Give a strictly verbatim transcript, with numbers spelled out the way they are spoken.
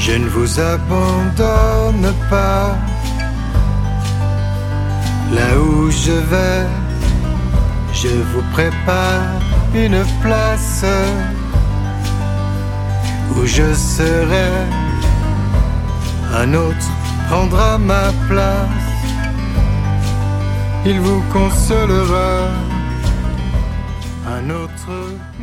Je ne vous abandonne pas. Là où je vais, je vous prépare une place où je serai. Un autre prendra ma place. Il vous consolera. Un autre